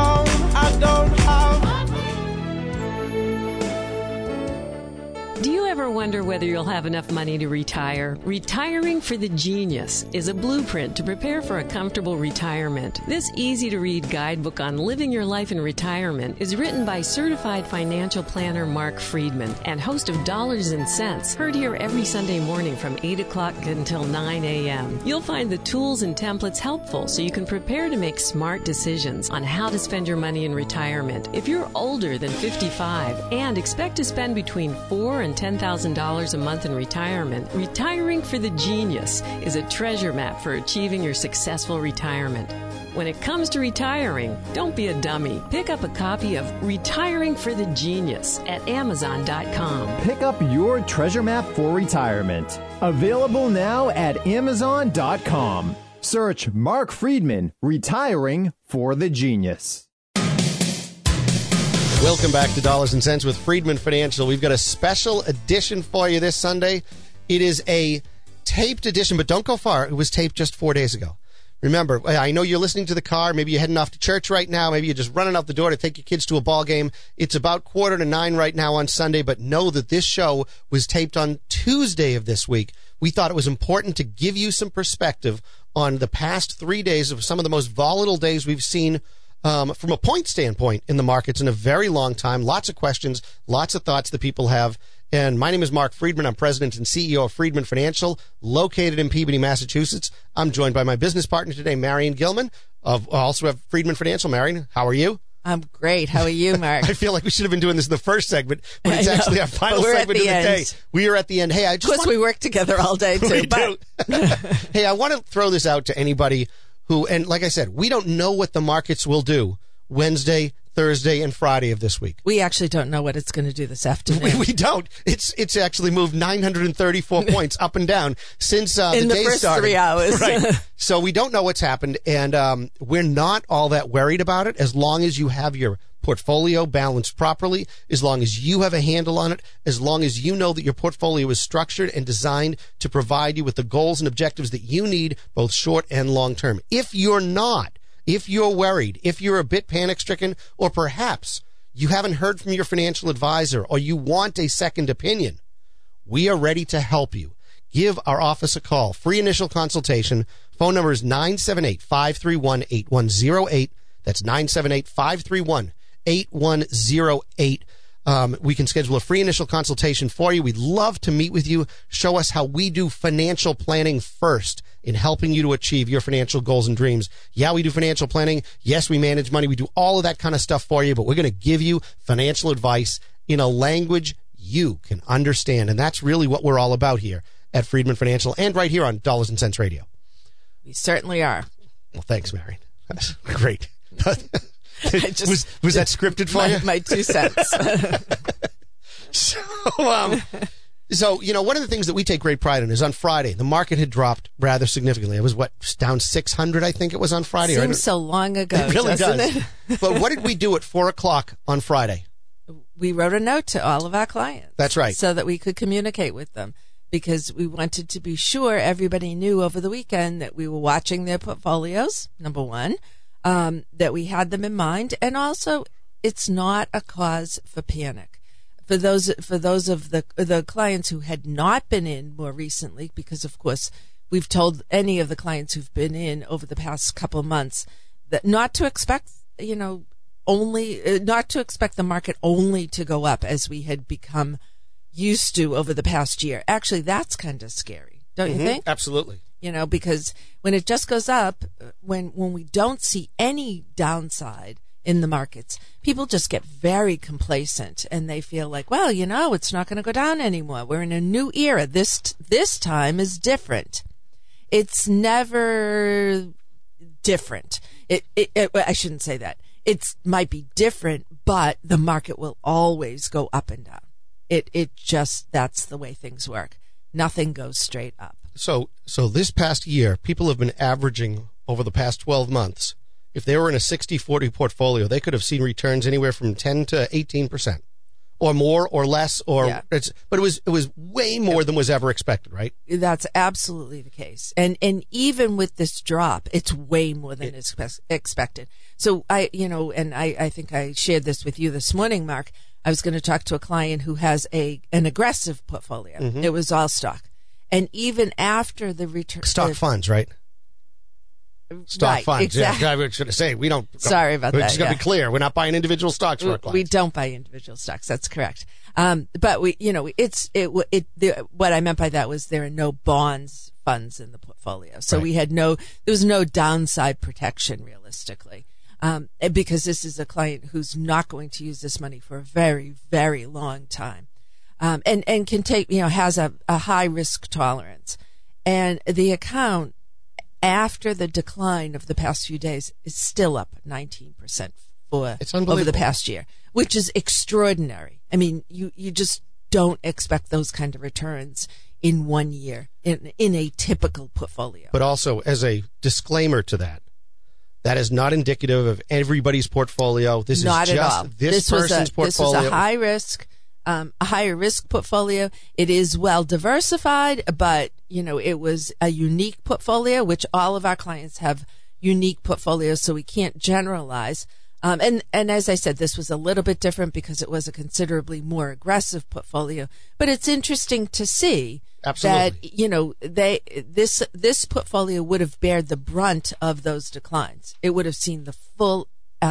Do you Ever wonder whether you'll have enough money to retire? Retiring for the Genius is a blueprint to prepare for a comfortable retirement. This easy-to-read guidebook on living your life in retirement is written by certified financial planner Mark Friedman and host of Dollars and Cents, heard here every Sunday morning from 8 o'clock until 9 a.m. You'll find the tools and templates helpful so you can prepare to make smart decisions on how to spend your money in retirement. If you're older than 55 and expect to spend between $4,000 and $10,000 a month in retirement, Retiring for the Genius is a treasure map for achieving your successful retirement. When it comes to retiring, don't be a dummy. Pick up a copy of Retiring for the Genius at Amazon.com. Pick up your treasure map for retirement. Available now at Amazon.com. Search Mark Friedman, Retiring for the Genius. Welcome back to Dollars and Cents with Friedman Financial. We've got a special edition for you this Sunday. It is a taped edition, but don't go far. It was taped just 4 days ago. Remember, I know you're listening to the car. Maybe you're heading off to church right now. Maybe you're just running out the door to take your kids to a ball game. It's about 8:45 right now on Sunday, but know that this show was taped on Tuesday of this week. We thought it was important to give you some perspective on the past 3 days of some of the most volatile days we've seen from a point standpoint in the markets in a very long time. Lots of questions, lots of thoughts that people have. And my name is Mark Friedman. I'm president and CEO of Friedman Financial, located in Peabody, Massachusetts. I'm joined by my business partner today, Marion Gilman, also of Friedman Financial. Marion, how are you? I'm great. How are you, Mark? I feel like we should have been doing this in the first segment, but it's actually our final segment of the day. We are at the end. Hey, I just we work together all day, too. We do. Hey, I want to throw this out to anybody who, and like I said, we don't know what the markets will do Wednesday, Thursday, and Friday of this week. We actually don't know what it's going to do this afternoon. We don't. It's actually moved 934 points up and down since the day started. In the first 3 hours. Right. So we don't know what's happened, and we're not all that worried about it as long as you have your portfolio balanced properly, as long as you have a handle on it, as long as you know that your portfolio is structured and designed to provide you with the goals and objectives that you need, both short and long term. If you're not, if you're worried, if you're a bit panic-stricken, or perhaps you haven't heard from your financial advisor or you want a second opinion, we are ready to help you. Give our office a call. Free initial consultation. Phone number is 978-531-8108. That's 978-531-8108. We can schedule a free initial consultation for you. We'd love to meet with you. Show us how we do financial planning first in helping you to achieve your financial goals and dreams. Yeah, we do financial planning. Yes, we manage money. We do all of that kind of stuff for you, but we're going to give you financial advice in a language you can understand. And that's really what we're all about here at Friedman Financial and right here on Dollars and Cents Radio. We certainly are. Well, thanks, Marion. That's great. Was that scripted for you? My 2 cents. So, you know, one of the things that we take great pride in is on Friday, the market had dropped rather significantly. It was, down 600, I think it was on Friday. Seems so long ago, it really doesn't does. it? But what did we do at 4 o'clock on Friday? We wrote a note to all of our clients. That's right. So that we could communicate with them, because we wanted to be sure everybody knew over the weekend that we were watching their portfolios, number one, that we had them in mind, and also it's not a cause for panic. For those of the clients who had not been in more recently, because of course we've told any of the clients who've been in over the past couple of months that not to expect, not to expect the market only to go up as we had become used to over the past year. Actually, that's kind of scary, don't you think? Absolutely. Because when it just goes up, when we don't see any downside in the markets, people just get very complacent and they feel like, well, it's not going to go down anymore. We're in a new era. This time is different. It's never different. I shouldn't say that. It might be different, but the market will always go up and down. It just, that's the way things work. Nothing goes straight up. So this past year, people have been averaging over the past 12 months. If they were in a 60-40 portfolio, they could have seen returns anywhere from 10 to 18%, or more, or less, but it was way more than was ever expected, right? That's absolutely the case, and even with this drop, it's way more than expected. So I think I shared this with you this morning, Mark. I was going to talk to a client who has an aggressive portfolio. Mm-hmm. It was all stock. And even after the return... Stock funds, right? Stock funds. Exactly. Yeah, I was going to say, we don't... Sorry about that. We're just going to be clear. We're not buying individual stocks for our clients. We don't buy individual stocks. That's correct. But what I meant by that was there are no bonds funds in the portfolio. So right. there was no downside protection realistically. Because this is a client who's not going to use this money for a very, very long time. And can take, has a high risk tolerance. And the account, after the decline of the past few days, is still up 19% over the past year, which is extraordinary. I mean, you just don't expect those kind of returns in 1 year in a typical portfolio. But also, as a disclaimer to that is not indicative of everybody's portfolio. This not is just at all. this person's portfolio. This was a higher risk portfolio. It is well diversified, but it was a unique portfolio, which all of our clients have unique portfolios, so we can't generalize. And as I said, this was a little bit different because it was a considerably more aggressive portfolio. But it's interesting to see Absolutely. that this portfolio would have bared the brunt of those declines. It would have seen the full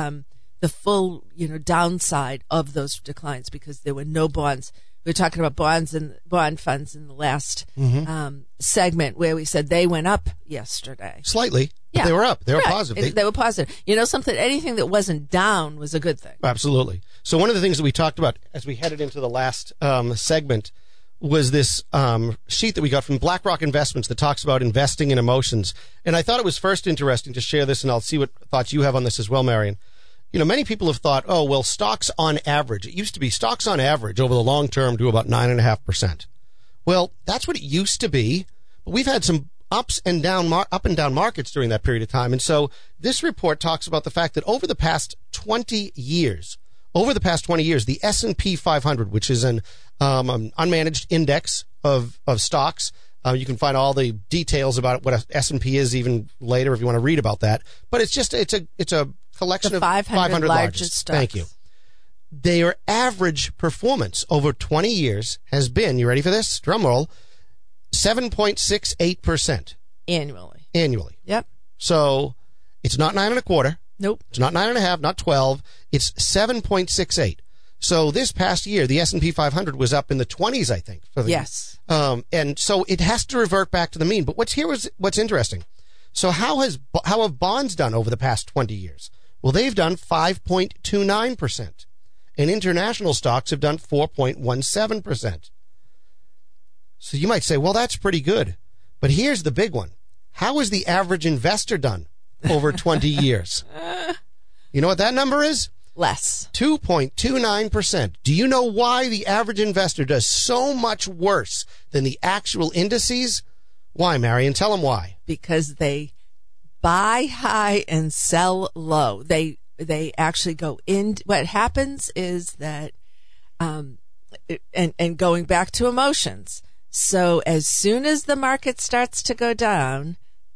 downside of those declines because there were no bonds. We were talking about bonds and bond funds in the last segment where we said they went up yesterday. Slightly. Yeah. They were up. They were right. positive. They were positive. Anything that wasn't down was a good thing. Absolutely. So one of the things that we talked about as we headed into the last segment was this sheet that we got from BlackRock Investments that talks about investing in emotions. And I thought it was first interesting to share this, and I'll see what thoughts you have on this as well, Marion. Many people have thought, oh, well, stocks on average. It used to be stocks on average over the long term do about 9.5%. Well, that's what it used to be. But we've had some up and down markets during that period of time. And so this report talks about the fact that over the past 20 years, the S&P 500, which is an unmanaged index of stocks, you can find all the details about what S&P is even later if you want to read about that. But it's a collection of 500 largest stocks. Thank you. Their average performance over 20 years has been, you ready for this? Drum roll, 7.68%. Annually. Yep. So it's not 9.25%. Nope. It's not 9.5%, not 12%. It's 7.68%. So this past year, the S&P 500 was up in the 20s, I think. Yes. And so it has to revert back to the mean. But what's interesting. So how have bonds done over the past 20 years? Well, they've done 5.29%. And international stocks have done 4.17%. So you might say, well, that's pretty good. But here's the big one. How has the average investor done over 20 years? You know what that number is? Less. 2.29%. Do you know why the average investor does so much worse than the actual indices? Why, Marion? Tell them why. Because they buy high and sell low. They actually go in. What happens is that, and going back to emotions. So as soon as the market starts to go down,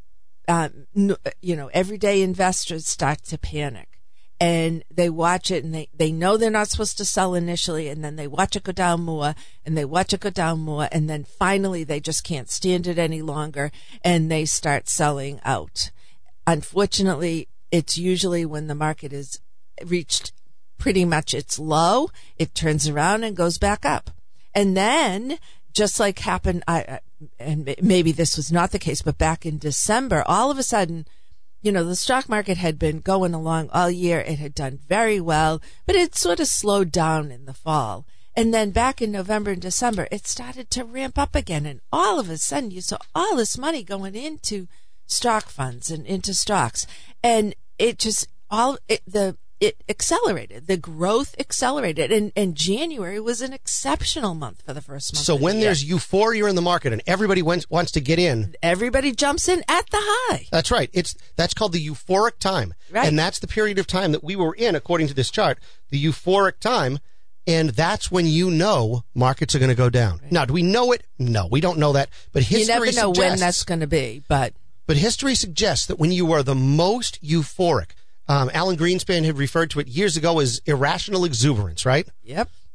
everyday investors start to panic. And they watch it and they know they're not supposed to sell initially, and then they watch it go down more and they watch it go down more, and then finally they just can't stand it any longer and they start selling out. Unfortunately, it's usually when the market is reached pretty much its low, it turns around and goes back up. And then, just like happened, and maybe this was not the case, but back in December, all of a sudden, the stock market had been going along all year. It had done very well, but it sort of slowed down in the fall. And then back in November and December, it started to ramp up again. And all of a sudden, you saw all this money going into stock funds and into stocks. And it just, it accelerated. The growth accelerated. And January was an exceptional month for the first month. So of the when year. there's euphoria in the market and everybody wants to get in, everybody jumps in at the high. That's right. That's called the euphoric time. Right. And that's the period of time that we were in, according to this chart, the euphoric time. And that's when markets are going to go down. Right. Now, do we know it? No, we don't know that. But history You never know suggests, when that's going to be. But history suggests that when you are the most euphoric, Alan Greenspan had referred to it years ago as irrational exuberance, right? Yep.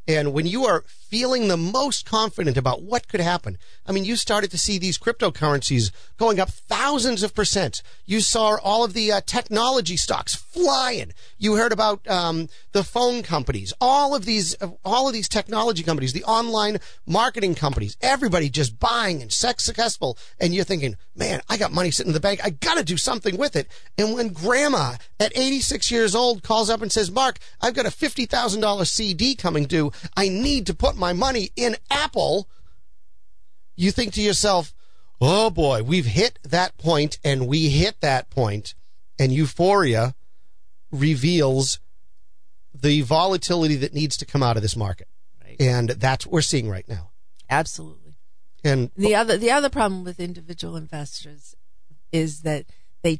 And when you are feeling the most confident about what could happen, I mean, you started to see these cryptocurrencies going up thousands of %. You saw all of the technology stocks flying. You heard about the phone companies, all of these technology companies, the online marketing companies, everybody just buying and successful. And you're thinking, man, I got money sitting in the bank. I got to do something with it. And when grandma at 86 years old calls up and says, Mark, I've got a $50,000 CD coming due. I need to put my money in Apple. You think to yourself, oh boy, we've hit that point, and we hit that point, and euphoria reveals the volatility that needs to come out of this market. Right. And that's what we're seeing right now. Absolutely. And the other problem with individual investors is that they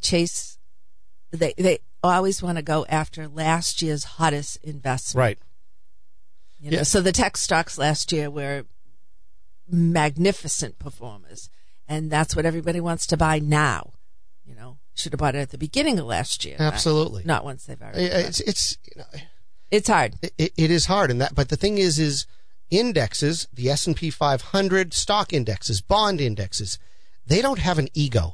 always want to go after last year's hottest investment. Right. You know, so the tech stocks last year were magnificent performers, and that's what everybody wants to buy now. You know, should have bought it at the beginning of last year. Absolutely. Not once they've already. It's hard. It is hard, but the thing is indexes, the S&P 500, stock indexes, bond indexes, they don't have an ego.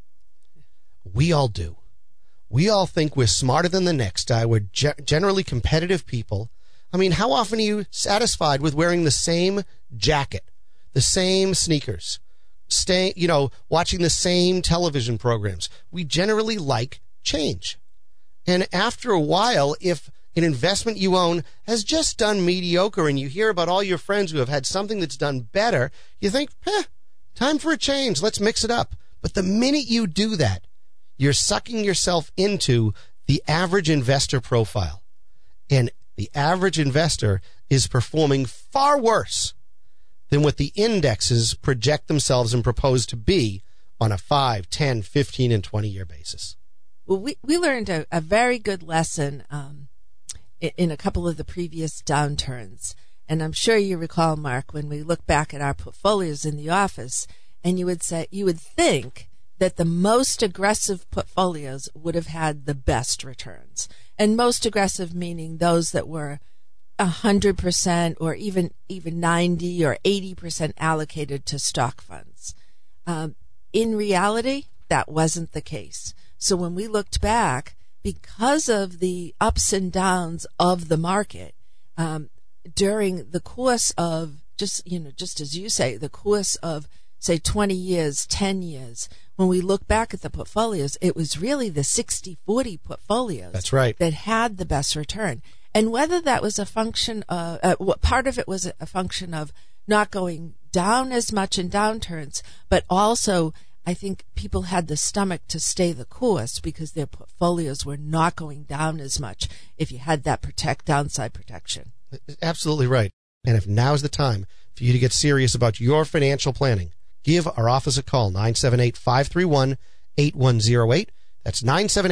We all do. We all think we're smarter than the next guy. We're generally competitive people. I mean, how often are you satisfied with wearing the same jacket, the same sneakers, watching the same television programs? We generally like change. And after a while, if an investment you own has just done mediocre and you hear about all your friends who have had something that's done better, you think, time for a change. Let's mix it up. But the minute you do that, you're sucking yourself into the average investor profile. And the average investor is performing far worse than what the indexes project themselves and propose to be on a 5, 10, 15, and 20-year basis. Well, we learned a very good lesson in a couple of the previous downturns. And I'm sure you recall, Mark, when we look back at our portfolios in the office, and you would think that the most aggressive portfolios would have had the best returns. And most aggressive meaning those that were 100% or even 90 or 80% allocated to stock funds. In reality, that wasn't the case. So when we looked back, because of the ups and downs of the market, during the course of just as you say, the course of say 20 years, 10 years, when we look back at the portfolios, it was really the 60-40 portfolios. That's right. That had the best return. And whether that was a function of, part of it was a function of not going down as much in downturns, but also I think people had the stomach to stay the course because their portfolios were not going down as much if you had that downside protection. Absolutely right. And if now is the time for you to get serious about your financial planning, give our office a call, 978-531-8108. That's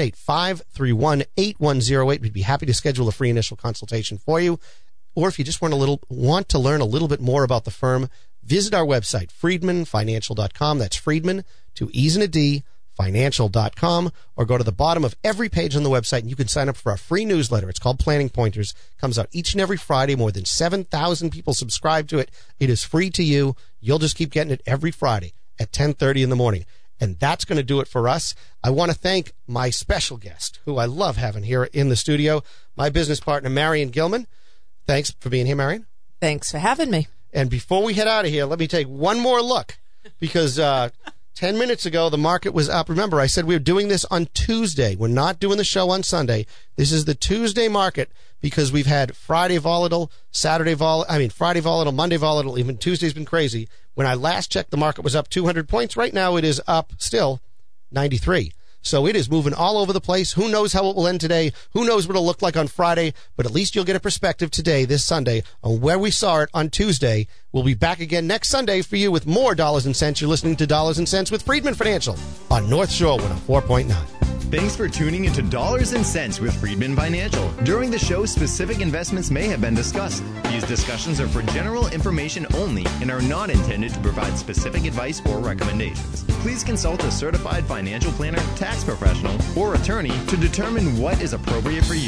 978-531-8108. We'd be happy to schedule a free initial consultation for you. Or if you just want to learn a little bit more about the firm, visit our website, friedmanfinancial.com. That's Friedman, 2 E's and a D, financial.com, or go to the bottom of every page on the website and you can sign up for our free newsletter. It's called Planning Pointers. Comes out each and every Friday. More than 7,000 people subscribe to it. It is free to you. You'll just keep getting it every Friday at 10:30 in the morning. And that's going to do it for us. I want to thank my special guest, who I love having here in the studio, my business partner, Marion Gilman. Thanks for being here, Marion. Thanks for having me. And before we head out of here, let me take one more look because 10 minutes ago, the market was up. Remember, I said we were doing this on Tuesday. We're not doing the show on Sunday. This is the Tuesday market because we've had Friday volatile, Friday volatile, Monday volatile. Even Tuesday's been crazy. When I last checked, the market was up 200 points. Right now, it is up still 93. So it is moving all over the place. Who knows how it will end today? Who knows what it'll look like on Friday? But at least you'll get a perspective today, this Sunday, on where we saw it on Tuesday. We'll be back again next Sunday for you with more Dollars and Cents. You're listening to Dollars and Cents with Friedman Financial on North Shore 104.9. Thanks for tuning into Dollars and Cents with Friedman Financial. During the show, specific investments may have been discussed. These discussions are for general information only and are not intended to provide specific advice or recommendations. Please consult a certified financial planner, tax professional, or attorney to determine what is appropriate for you.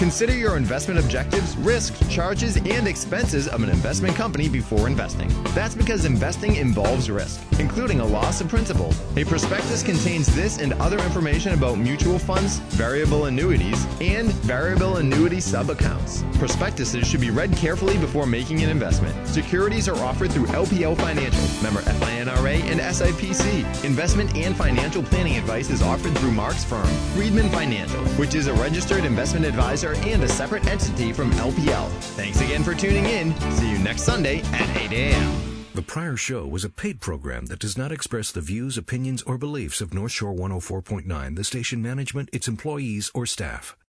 Consider your investment objectives, risks, charges, and expenses of an investment company before investing. That's because investing involves risk, including a loss of principal. A prospectus contains this and other information about mutual funds, variable annuities, and variable annuity sub-accounts. Prospectuses should be read carefully before making an investment. Securities are offered through LPL Financial, member FINRA and SIPC. Investment and financial planning advice is offered through Mark's firm, Friedman Financial, which is a registered investment advisor and a separate entity from LPL. Thanks again for tuning in. See you next Sunday at 8 a.m. The prior show was a paid program that does not express the views, opinions, or beliefs of North Shore 104.9, the station management, its employees, or staff.